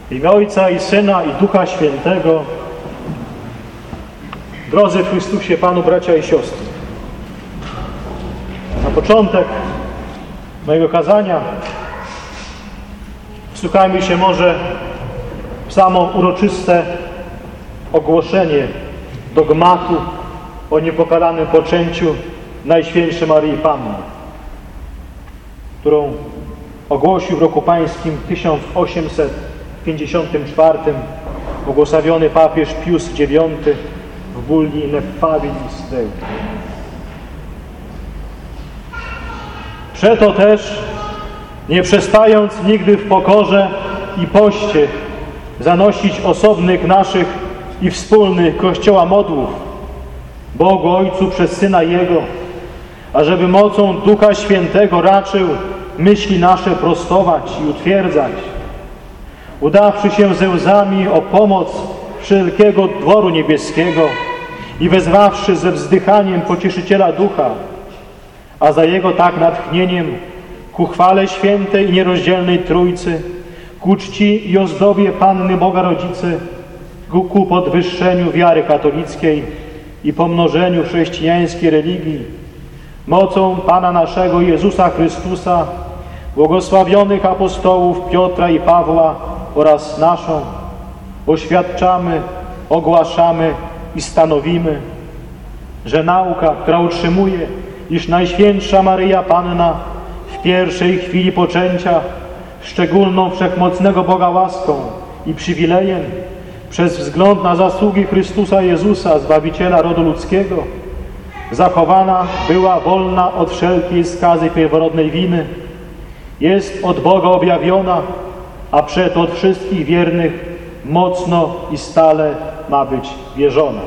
W imię Ojca i Syna i Ducha Świętego. Drodzy w Chrystusie Panu, bracia i siostry. Na początek mojego kazania wsłuchajmy się może w samo uroczyste ogłoszenie dogmatu o niepokalanym poczęciu Najświętszej Maryi Panny, którą ogłosił w roku pańskim 1854 błogosławiony papież Pius IX w bulli Ineffabilis Deum. Przeto też, nie przestając nigdy w pokorze i poście zanosić osobnych naszych i wspólnych Kościoła modłów Bogu Ojcu przez Syna Jego, ażeby mocą Ducha Świętego raczył myśli nasze prostować i utwierdzać, udawszy się ze łzami o pomoc wszelkiego dworu niebieskiego i wezwawszy ze wzdychaniem Pocieszyciela Ducha, a za Jego tak natchnieniem ku chwale świętej i nierozdzielnej Trójcy, ku czci i ozdobie Panny Boga Rodzicy, ku podwyższeniu wiary katolickiej i pomnożeniu chrześcijańskiej religii, mocą Pana naszego Jezusa Chrystusa, błogosławionych apostołów Piotra i Pawła oraz naszą, oświadczamy, ogłaszamy i stanowimy, że nauka, która utrzymuje, iż Najświętsza Maryja Panna w pierwszej chwili poczęcia szczególną wszechmocnego Boga łaską i przywilejem przez wzgląd na zasługi Chrystusa Jezusa, Zbawiciela rodu ludzkiego, zachowana była wolna od wszelkiej skazy pierworodnej winy, jest od Boga objawiona, a przed od wszystkich wiernych mocno i stale ma być wierzona.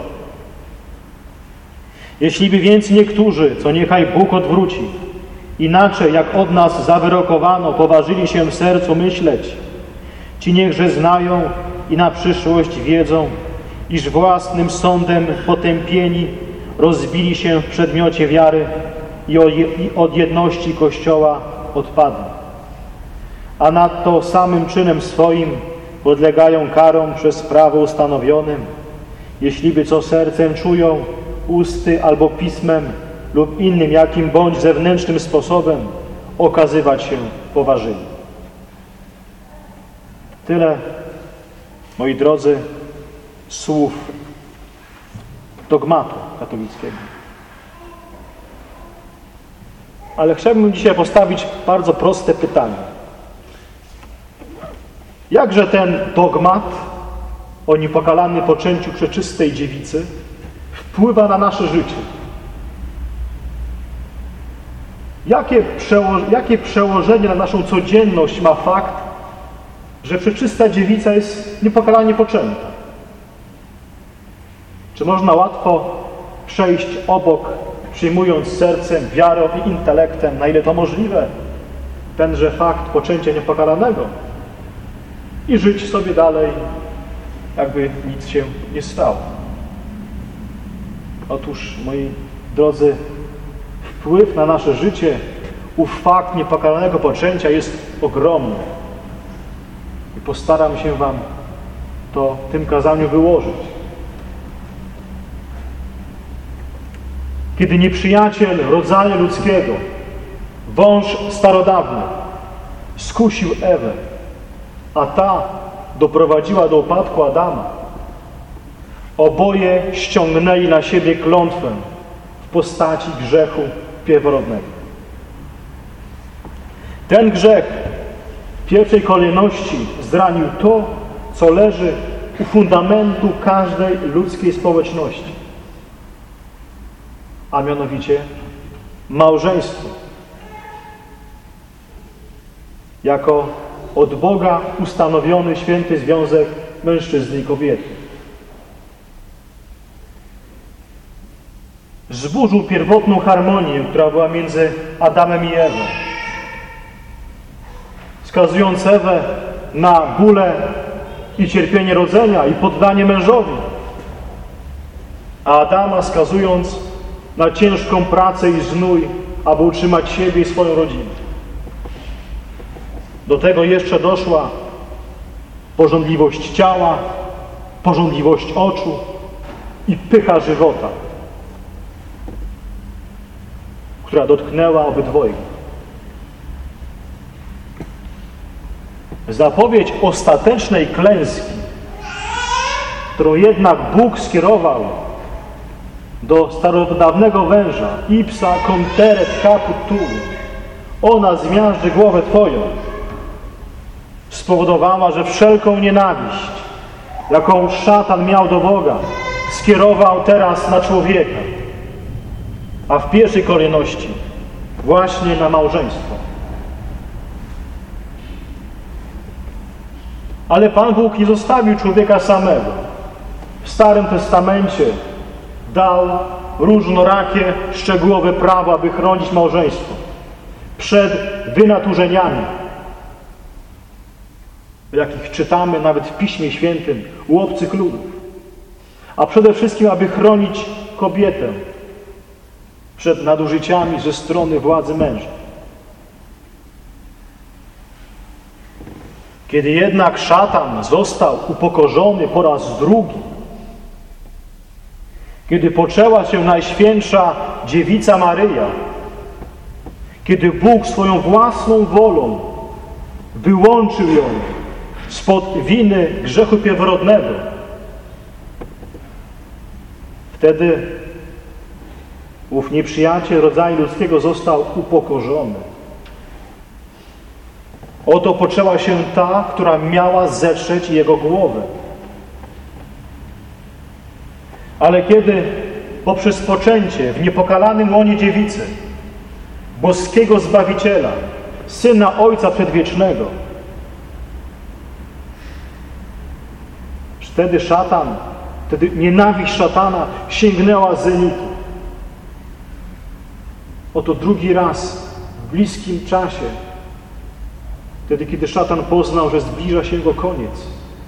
Jeśliby więc niektórzy, co niechaj Bóg odwróci, inaczej jak od nas zawyrokowano, poważyli się w sercu myśleć, ci niechże znają i na przyszłość wiedzą, iż własnym sądem potępieni rozbili się w przedmiocie wiary i od jedności Kościoła odpadli. A nadto samym czynem swoim podlegają karom przez prawo ustanowionym, jeśliby co sercem czują, usty albo pismem lub innym jakim bądź zewnętrznym sposobem okazywać się poważyli. Tyle, moi drodzy, słów dogmatu katolickiego. Ale chciałbym dzisiaj postawić bardzo proste pytanie. Jakże ten dogmat o niepokalanym poczęciu Przeczystej Dziewicy wpływa na nasze życie? Jakie przełożenie na naszą codzienność ma fakt, że Przeczysta Dziewica jest niepokalanie poczęta? Czy można łatwo przejść obok, przyjmując sercem, wiarą i intelektem, na ile to możliwe, tenże fakt poczęcia niepokalanego i żyć sobie dalej, jakby nic się nie stało? Otóż, moi drodzy, wpływ na nasze życie, ów fakt niepokalanego poczęcia jest ogromny. I postaram się Wam to w tym kazaniu wyłożyć. Kiedy nieprzyjaciel rodzaju ludzkiego, wąż starodawny, skusił Ewę, a ta doprowadziła do upadku Adama, oboje ściągnęli na siebie klątwę w postaci grzechu pierworodnego. Ten grzech w pierwszej kolejności zranił to, co leży u fundamentu każdej ludzkiej społeczności, a mianowicie małżeństwo jako od Boga ustanowiony święty związek mężczyzny i kobiety. Zburzył pierwotną harmonię, która była między Adamem i Ewą, skazując Ewę na bóle i cierpienie rodzenia i poddanie mężowi, a Adama skazując na ciężką pracę i znój, aby utrzymać siebie i swoją rodzinę. Do tego jeszcze doszła pożądliwość ciała, pożądliwość oczu i pycha żywota, która dotknęła obydwojga. Zapowiedź ostatecznej klęski, którą jednak Bóg skierował do starodawnego węża, ipsa conteret caput tuum, ona zmiażdży głowę Twoją, spowodowała, że wszelką nienawiść, jaką szatan miał do Boga, skierował teraz na człowieka, a w pierwszej kolejności właśnie na małżeństwo. Ale Pan Bóg nie zostawił człowieka samego. W Starym Testamencie dał różnorakie, szczegółowe prawa, aby chronić małżeństwo przed wynaturzeniami, o jakich czytamy nawet w Piśmie Świętym u obcych ludów. A przede wszystkim, aby chronić kobietę przed nadużyciami ze strony władzy męża. Kiedy jednak szatan został upokorzony po raz drugi, kiedy poczęła się Najświętsza Dziewica Maryja, kiedy Bóg swoją własną wolą wyłączył ją spod winy grzechu pierworodnego, wtedy ów nieprzyjaciel rodzaju ludzkiego został upokorzony. Oto poczęła się ta, która miała zetrzeć jego głowę. Ale kiedy poprzez poczęcie w niepokalanym łonie dziewicy, boskiego Zbawiciela, Syna Ojca Przedwiecznego, wtedy nienawiść szatana sięgnęła zenitu. Oto drugi raz w bliskim czasie, wtedy kiedy szatan poznał, że zbliża się jego koniec.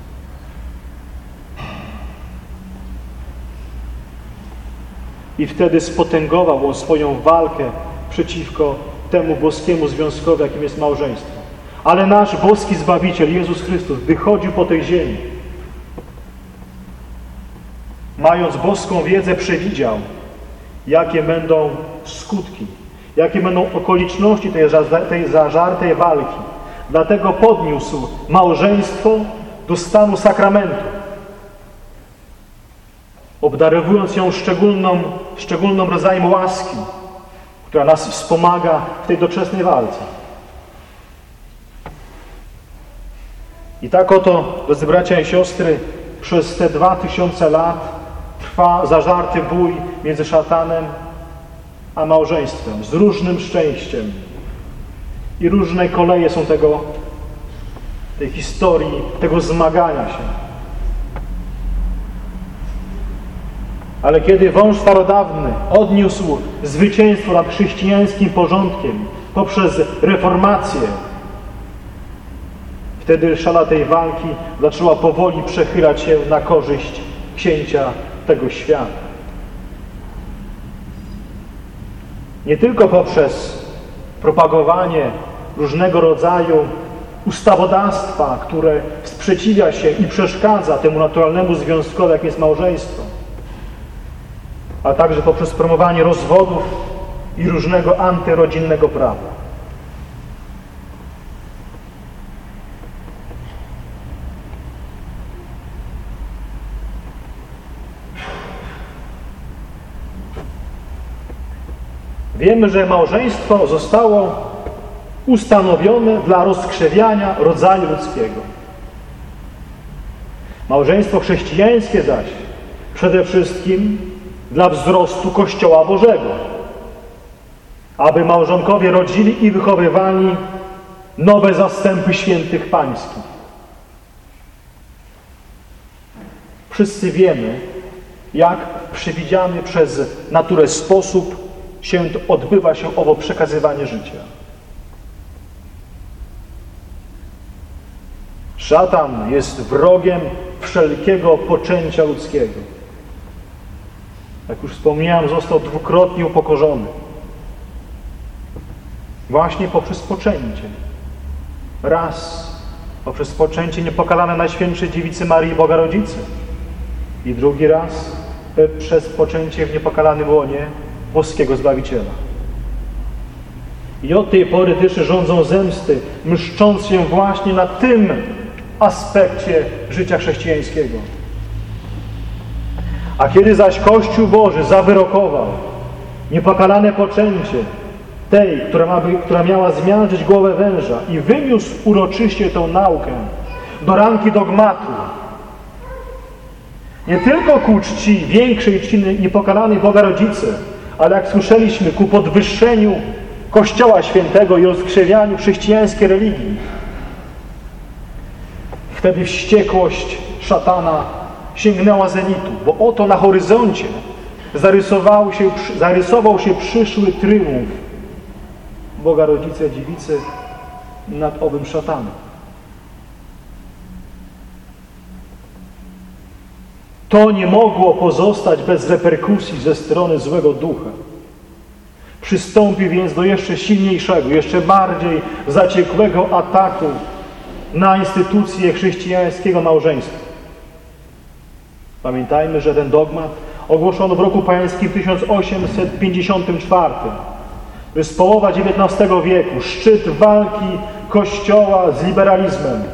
I wtedy spotęgował on swoją walkę przeciwko temu boskiemu związkowi, jakim jest małżeństwo. Ale nasz boski Zbawiciel, Jezus Chrystus, gdy chodził po tej ziemi, mając boską wiedzę, przewidział, jakie będą skutki, jakie będą okoliczności tej zażartej walki. Dlatego podniósł małżeństwo do stanu sakramentu, obdarowując ją szczególnym rodzajem łaski, która nas wspomaga w tej doczesnej walce. I tak oto, drodzy bracia i siostry, przez te 2000 lat trwa zażarty bój między szatanem a małżeństwem, z różnym szczęściem. I różne koleje są tej historii, tego zmagania się. Ale kiedy wąż starodawny odniósł zwycięstwo nad chrześcijańskim porządkiem poprzez reformację, wtedy szala tej walki zaczęła powoli przechylać się na korzyść księcia tego świata. Nie tylko poprzez propagowanie różnego rodzaju ustawodawstwa, które sprzeciwia się i przeszkadza temu naturalnemu związkowi, jakim jest małżeństwo, a także poprzez promowanie rozwodów i różnego antyrodzinnego prawa. Wiemy, że małżeństwo zostało ustanowione dla rozkrzewiania rodzaju ludzkiego. Małżeństwo chrześcijańskie zaś przede wszystkim dla wzrostu Kościoła Bożego, aby małżonkowie rodzili i wychowywali nowe zastępy świętych pańskich. Wszyscy wiemy, jak w przewidziany przez naturę sposób odbywa się owo przekazywanie życia. Szatan jest wrogiem wszelkiego poczęcia ludzkiego. Jak już wspomniałem, został dwukrotnie upokorzony. Właśnie poprzez poczęcie. Raz poprzez poczęcie niepokalane Najświętszej Dziewicy Marii Boga Rodzicy. I drugi raz przez poczęcie w niepokalanym łonie boskiego Zbawiciela. I od tej pory też rządzą zemsty, mszcząc się właśnie na tym aspekcie życia chrześcijańskiego. A kiedy zaś Kościół Boży zawyrokował niepokalane poczęcie tej, która miała zmiażdżyć głowę węża i wyniósł uroczyście tą naukę do rangi dogmatu, nie tylko ku czci, większej czci niepokalanej Boga Rodzicy, ale jak słyszeliśmy, ku podwyższeniu Kościoła Świętego i rozkrzewianiu chrześcijańskiej religii. Wtedy wściekłość szatana sięgnęła zenitu, bo oto na horyzoncie zarysował się przyszły tryumf Boga Rodzicy i Dziewicy nad owym szatanem. To nie mogło pozostać bez reperkusji ze strony złego ducha. Przystąpił więc do jeszcze silniejszego, jeszcze bardziej zaciekłego ataku na instytucję chrześcijańskiego małżeństwa. Pamiętajmy, że ten dogmat ogłoszono w roku pańskim 1854. To jest połowa XIX wieku, szczyt walki Kościoła z liberalizmem.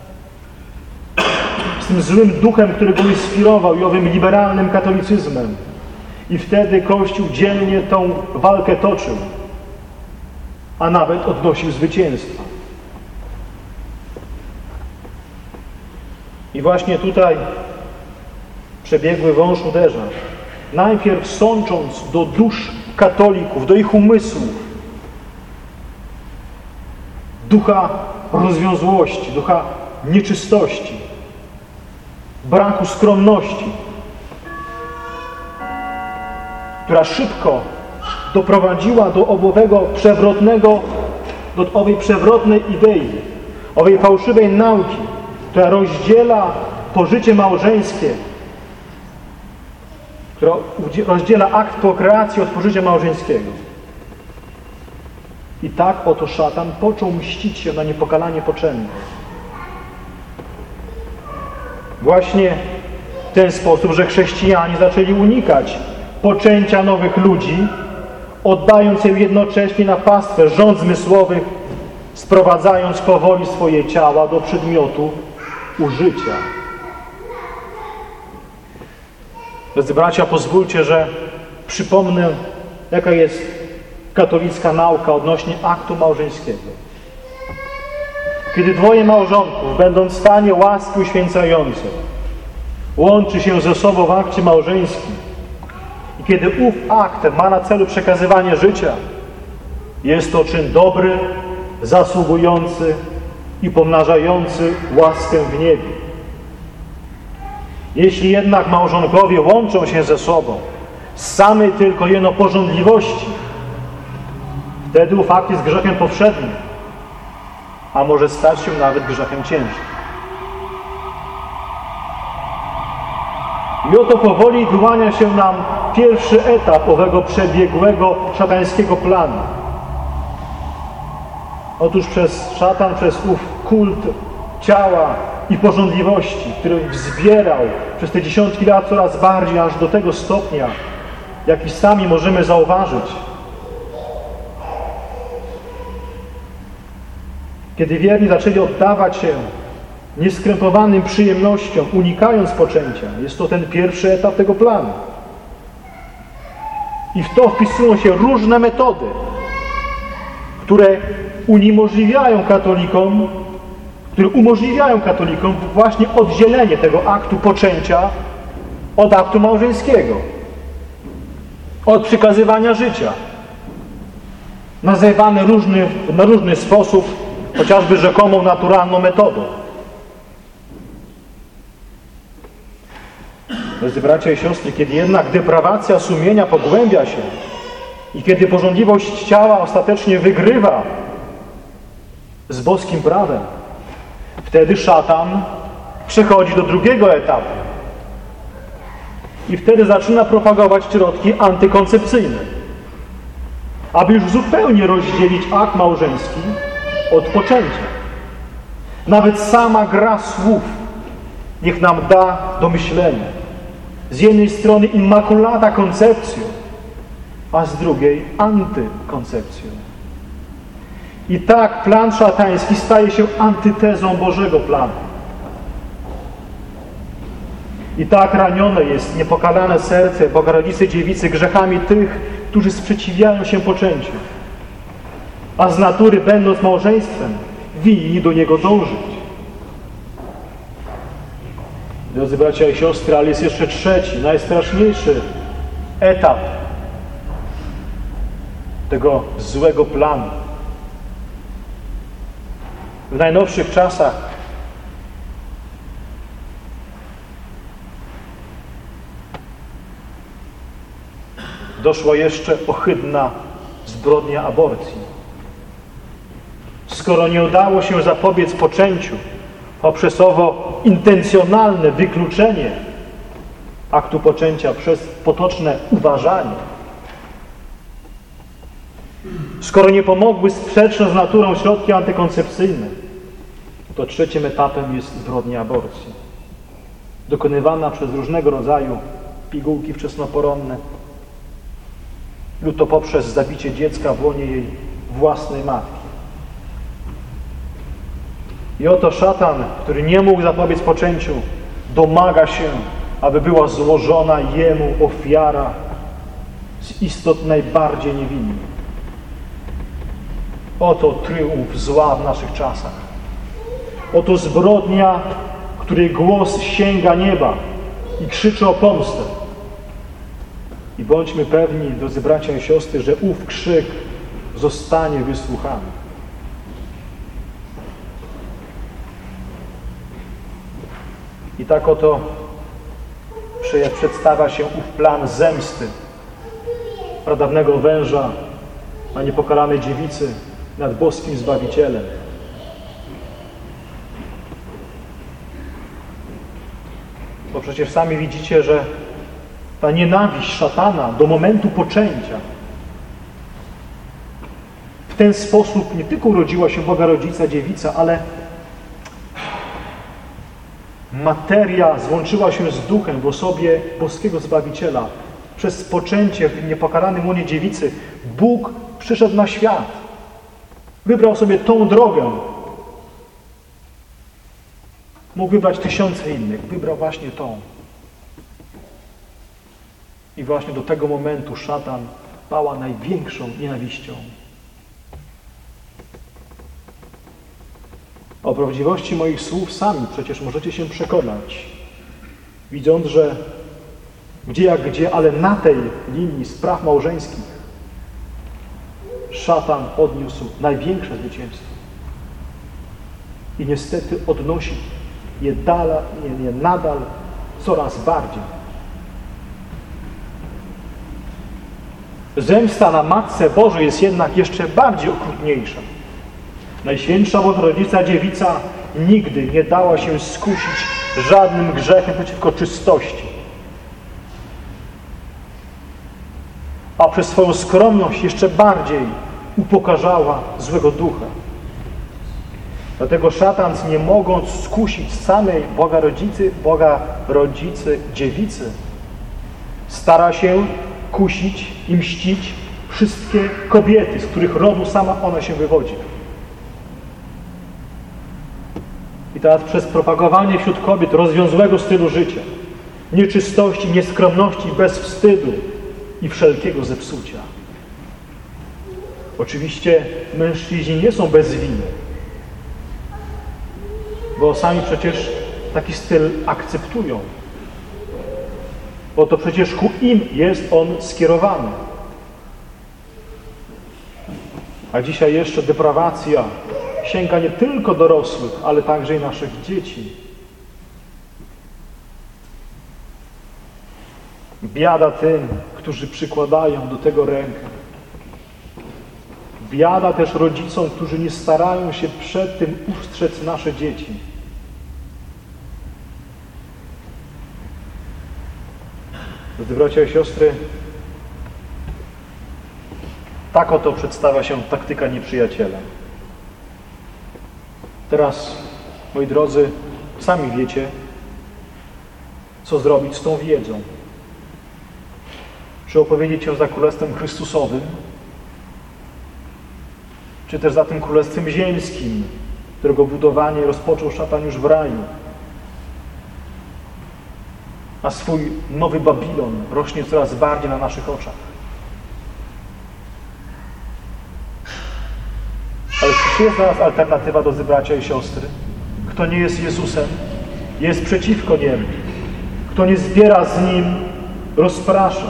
Z tym złym duchem, który go inspirował i owym liberalnym katolicyzmem. I wtedy Kościół dzielnie tą walkę toczył, a nawet odnosił zwycięstwa. I właśnie tutaj przebiegły wąż uderza. Najpierw sącząc do dusz katolików, do ich umysłów, ducha rozwiązłości, ducha nieczystości, braku skromności, która szybko doprowadziła do owej przewrotnej idei, owej fałszywej nauki, która rozdziela pożycie małżeńskie, która rozdziela akt prokreacji od pożycia małżeńskiego. I tak oto szatan począł mścić się na niepokalanie poczęte. Właśnie w ten sposób, że chrześcijanie zaczęli unikać poczęcia nowych ludzi, oddając się jednocześnie na pastwę rząd zmysłowych, sprowadzając powoli swoje ciała do przedmiotu użycia. Drodzy bracia, pozwólcie, że przypomnę, jaka jest katolicka nauka odnośnie aktu małżeńskiego. Kiedy dwoje małżonków, będąc w stanie łaski uświęcającej, łączy się ze sobą w akcie małżeńskim i kiedy ów akt ma na celu przekazywanie życia, jest to czyn dobry, zasługujący i pomnażający łaskę w niebie. Jeśli jednak małżonkowie łączą się ze sobą z samej tylko jeno pożądliwości, wtedy ów akt jest grzechem powszednim, a może stać się nawet grzechem ciężkim. I oto powoli wyłania się nam pierwszy etap owego przebiegłego szatańskiego planu. Otóż szatan przez ów kult ciała i pożądliwości, który wzbierał przez te dziesiątki lat coraz bardziej, aż do tego stopnia, jaki sami możemy zauważyć. Kiedy wierni zaczęli oddawać się nieskrępowanym przyjemnościom, unikając poczęcia, jest to ten pierwszy etap tego planu. I w to wpisują się różne metody, które umożliwiają katolikom właśnie oddzielenie tego aktu poczęcia od aktu małżeńskiego, od przekazywania życia, nazywane na różny sposób, chociażby rzekomą naturalną metodą. Drodzy bracia i siostry, kiedy jednak deprawacja sumienia pogłębia się i kiedy pożądliwość ciała ostatecznie wygrywa z boskim prawem, wtedy szatan przechodzi do drugiego etapu i wtedy zaczyna propagować środki antykoncepcyjne, aby już zupełnie rozdzielić akt małżeński od poczęcia. Nawet sama gra słów niech nam da do myślenia. Z jednej strony immaculata koncepcją, a z drugiej antykoncepcją. I tak plan szatański staje się antytezą Bożego planu. I tak ranione jest niepokalane serce Bogorodzicy Dziewicy grzechami tych, którzy sprzeciwiają się poczęciu, a z natury, będąc małżeństwem, winni do niego dążyć. Drodzy bracia i siostry, ale jest jeszcze trzeci, najstraszniejszy etap tego złego planu. W najnowszych czasach doszła jeszcze ohydna zbrodnia aborcji. Skoro nie udało się zapobiec poczęciu poprzez owo intencjonalne wykluczenie aktu poczęcia przez potoczne uważanie, skoro nie pomogły sprzeczne z naturą środki antykoncepcyjne, to trzecim etapem jest zbrodnia aborcji. Dokonywana przez różnego rodzaju pigułki wczesnoporonne lub to poprzez zabicie dziecka w łonie jej własnej matki. I oto szatan, który nie mógł zapobiec poczęciu, domaga się, aby była złożona jemu ofiara z istot najbardziej niewinnych. Oto tryumf zła w naszych czasach. Oto zbrodnia, której głos sięga nieba i krzyczy o pomstę. I bądźmy pewni, drodzy bracia i siostry, że ów krzyk zostanie wysłuchany. I tak oto przedstawia się ów plan zemsty pradawnego węża na niepokalanej dziewicy nad boskim Zbawicielem. Bo przecież sami widzicie, że ta nienawiść szatana do momentu poczęcia w ten sposób nie tylko urodziła się Boga Rodzica, dziewica, ale materia złączyła się z duchem w osobie boskiego Zbawiciela. Przez poczęcie w niepokalanym łonie dziewicy Bóg przyszedł na świat. Wybrał sobie tą drogę. Mógł wybrać tysiące innych. Wybrał właśnie tą. I właśnie do tego momentu szatan pała największą nienawiścią. O prawdziwości moich słów sami przecież możecie się przekonać, widząc, że gdzie jak gdzie, ale na tej linii spraw małżeńskich szatan odniósł największe zwycięstwo. I niestety odnosi je nadal coraz bardziej. Zemsta na Matce Bożej jest jednak jeszcze bardziej okrutniejsza. Najświętsza Bogorodzica Dziewica nigdy nie dała się skusić żadnym grzechem przeciwko czystości. A przez swoją skromność jeszcze bardziej upokarzała złego ducha. Dlatego szatan, nie mogąc skusić samej Bogorodzicy Dziewicy, stara się kusić i mścić wszystkie kobiety, z których rodu sama ona się wywodzi. I teraz przez propagowanie wśród kobiet rozwiązłego stylu życia, nieczystości, nieskromności, bezwstydu i wszelkiego zepsucia. Oczywiście mężczyźni nie są bez winy, bo sami przecież taki styl akceptują. Bo to przecież ku im jest on skierowany. A dzisiaj jeszcze deprawacja sięga nie tylko dorosłych, ale także i naszych dzieci. Biada tym, którzy przykładają do tego rękę. Biada też rodzicom, którzy nie starają się przed tym ustrzec nasze dzieci. Drodzy bracia i siostry, tak oto przedstawia się taktyka nieprzyjaciela. Teraz Moi drodzy, sami wiecie, co zrobić z tą wiedzą. Czy opowiedzieć ją za Królestwem Chrystusowym, czy też za tym Królestwem Ziemskim, którego budowanie rozpoczął szatan już w raju. A swój nowy Babilon rośnie coraz bardziej na naszych oczach. Ale czy jest dla nas alternatywa, drodzy bracia i siostry? Kto nie jest Jezusem, jest przeciwko Niemu. Kto nie zbiera z Nim, rozprasza.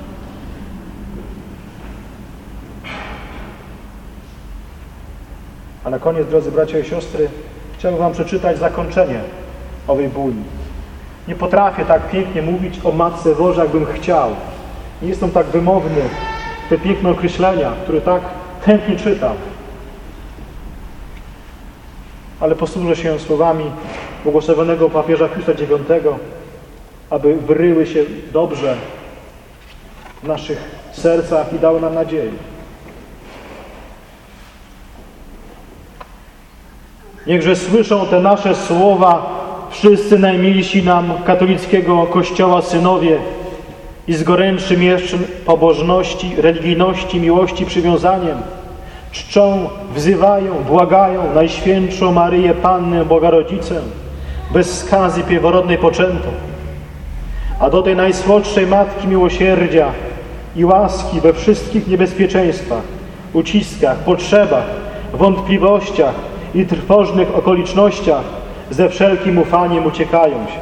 A na koniec, drodzy bracia i siostry, chciałbym wam przeczytać zakończenie owej buli. Nie potrafię tak pięknie mówić o Matce Bożej, jakbym chciał. Nie jestem tak wymowny te piękne określenia, które tak chętnie czytam. Ale posłużę się słowami błogosławionego papieża Piusa IX, aby wryły się dobrze w naszych sercach i dały nam nadzieję. Niechże słyszą te nasze słowa wszyscy najmilsi nam katolickiego Kościoła synowie i z gorętszym jeszcze pobożności, religijności, miłości, przywiązaniem czczą, wzywają, błagają Najświętszą Maryję Pannę, Boga Rodzicę, bez skazy pierworodnej poczętą, a do tej najsłodszej Matki Miłosierdzia i łaski we wszystkich niebezpieczeństwach, uciskach, potrzebach, wątpliwościach i trwożnych okolicznościach ze wszelkim ufaniem uciekają się.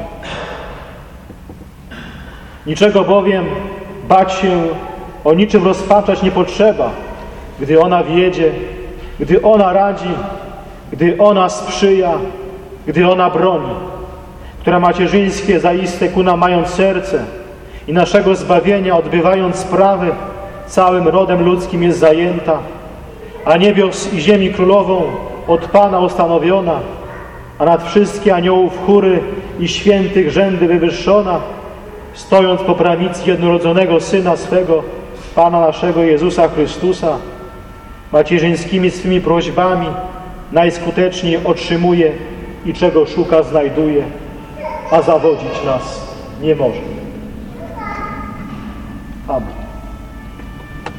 Niczego bowiem bać się, o niczym rozpaczać nie potrzeba, gdy ona wiedzie, gdy ona radzi, gdy ona sprzyja, gdy ona broni, która macierzyńskie zaiste ku nam mając serce i naszego zbawienia odbywając sprawy, całym rodem ludzkim jest zajęta, a niebios i ziemi królową od Pana ustanowiona, a nad wszystkie aniołów chóry i świętych rzędy wywyższona, stojąc po prawicy jednorodzonego Syna swego, Pana naszego Jezusa Chrystusa, macierzyńskimi swymi prośbami najskuteczniej otrzymuje i czego szuka, znajduje, a zawodzić nas nie może. Amen.